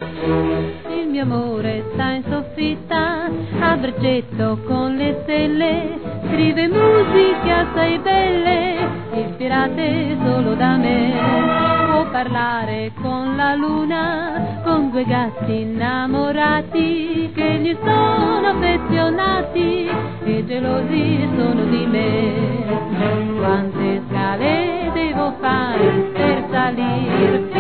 Il mio amore sta in soffitta, a braccetto con le stelle, scrive musiche assai belle, ispirate solo da me. Può parlare con la luna, con due gatti innamorati, che gli sono affezionati e gelosi sono di me. Quante scale devo fare per salire